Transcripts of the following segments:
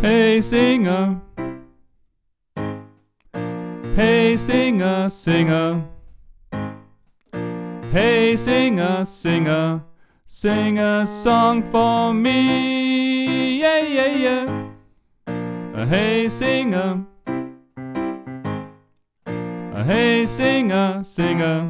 Hey singer, hey singer, singer. Hey singer, singer, sing a song for me. Yeah, yeah, yeah. Hey singer, hey singer, singer.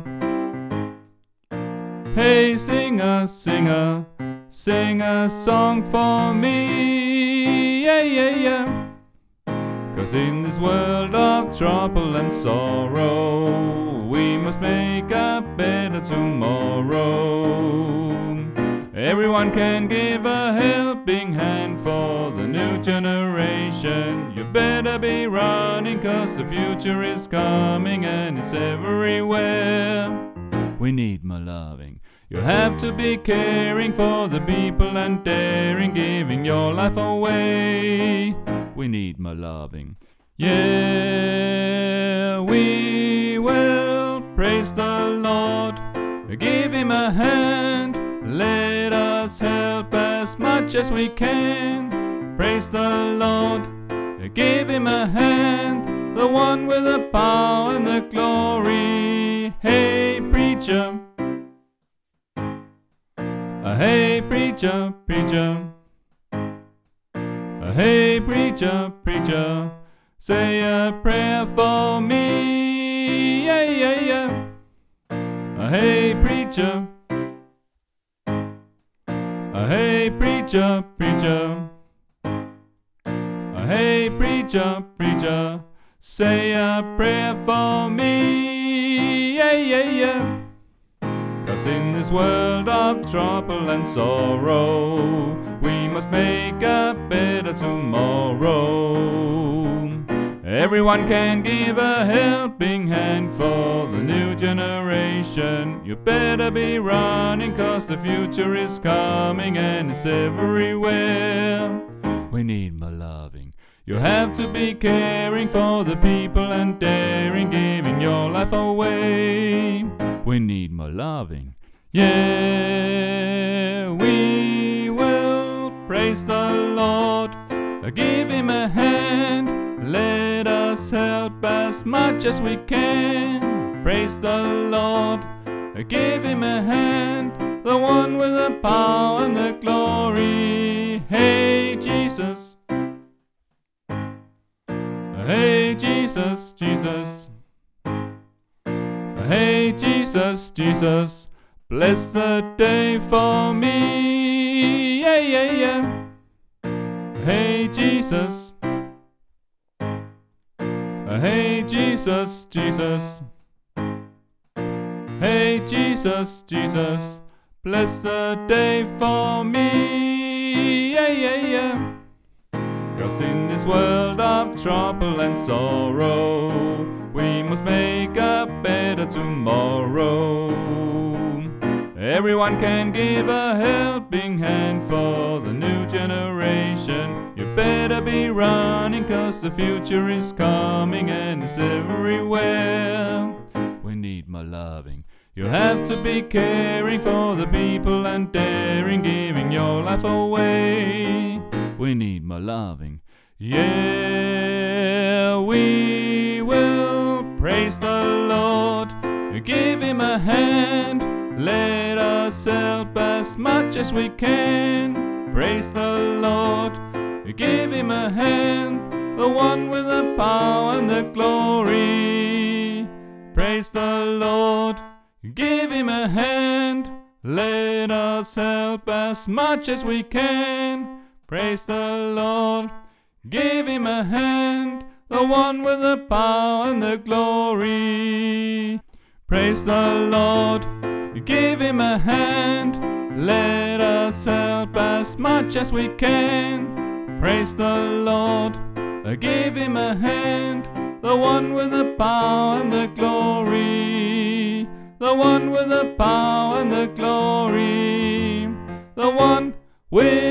Hey singer, singer, sing a song for me. Yeah, yeah, yeah. 'Cause in this world of trouble and sorrow, we must make a better tomorrow. Everyone can give a helping hand for the new generation. You better be running, 'cause the future is coming and it's everywhere. We need more loving. You have to be caring for the people and daring, giving your life away. We need more loving. Yeah, we will praise the Lord. Give him a hand. Let us help as much as we can. Praise the Lord. Give him a hand. The one with the power and the glory. Hey, preacher. Hey, preacher, preacher. Hey, preacher, preacher. Say a prayer for me. Yeah, yeah, yeah. Hey, preacher. Hey, preacher, preacher. Hey, preacher, preacher. Say a prayer for me. Yeah, yeah, yeah. 'Cause in this world of trouble and sorrow, we must make a better tomorrow. Everyone can give a helping hand for the new generation. You better be running, 'cause the future is coming and it's everywhere. We need more loving. You have to be caring for the people and daring, giving your life away. We need more loving. Yeah, we will praise the Lord. Give him a hand. Let us help as much as we can. Praise the Lord. Give him a hand. The one with the power and the glory. Hey, Jesus. Hey, Jesus, Jesus. Hey, Jesus, Jesus. Bless the day for me. Yeah, yeah, yeah. Hey, Jesus. Hey, Jesus, Jesus. Hey, Jesus, Jesus. Bless the day for me. Yeah, yeah, yeah. 'Cause in this world of trouble and sorrow, we must make a better tomorrow. Everyone can give a helping hand for the new generation. You better be running, 'cause the future is coming and it's everywhere. We need more loving. You have to be caring for the people and daring, giving your life away. We need more loving. Yeah, we will praise the Lord. Give him a hand. Let us help as much as we can. Praise the Lord. Give him a hand. The one with the power and the glory. Praise the Lord. Give him a hand. Let us help as much as we can. Praise the Lord. Give him a hand. The one with the power and the glory. Praise the Lord. Give him a hand. Let us help as much as we can. Praise the Lord. Give him a hand. The one with the power and the glory. The one with the power and the glory. The one with